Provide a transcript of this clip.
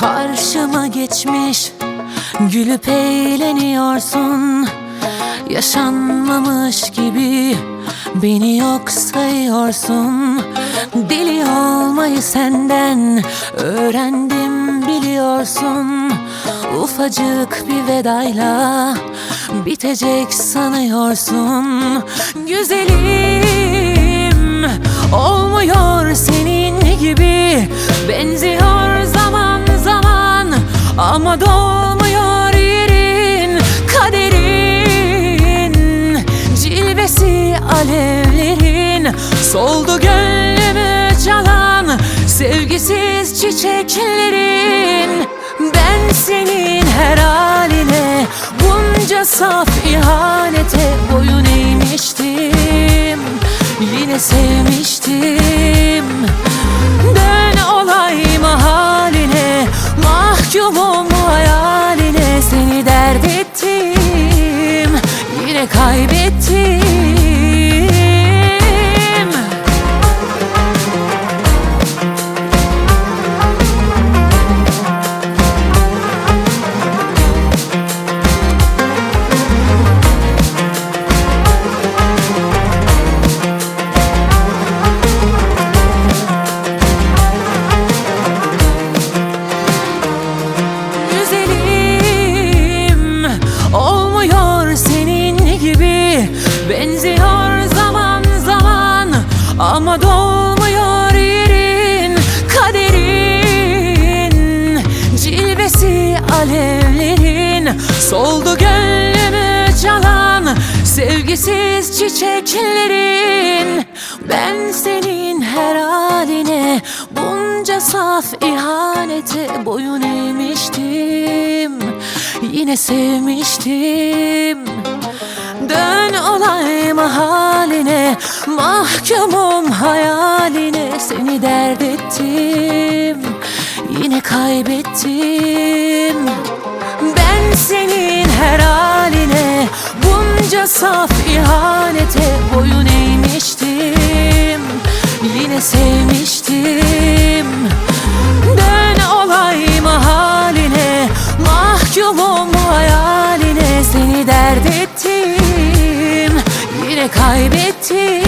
Karşıma geçmiş, gülüp eğleniyorsun. Yaşanmamış gibi beni yok sayıyorsun. Deli olmayı senden öğrendim biliyorsun. Ufacık bir vedayla bitecek sanıyorsun. Güzelim olmuyor senin gibi, benziyor zaman zaman ama dolmuyor yerin. Kaderin cilvesi alevlerin, soldu gönlümü çalan sevgisiz çiçeklerin. Ben senin her haline, bunca saf ihanete boyun eğmiştim, yine sevmiştim. Dön olay mahaline, mahkumum hayaline. Seni dert ettim, yine kaybettim. Benziyor zaman zaman ama dolmuyor yerin. Kaderin cilvesi alevlerin, soldu gönlümü çalan sevgisiz çiçeklerin. Ben senin her haline, bunca saf ihanete boyun eğmiştim, yine sevmiştim. Dön olay mahaline, mahkumum hayaline. Seni dert ettim, yine kaybettim. Ben senin her haline, bunca saf ihanete boyun eğmiştim, yine sevmiştim. Dön olay mahaline, mahkumum hayaline. Seni dert ettim, yine kaybettim.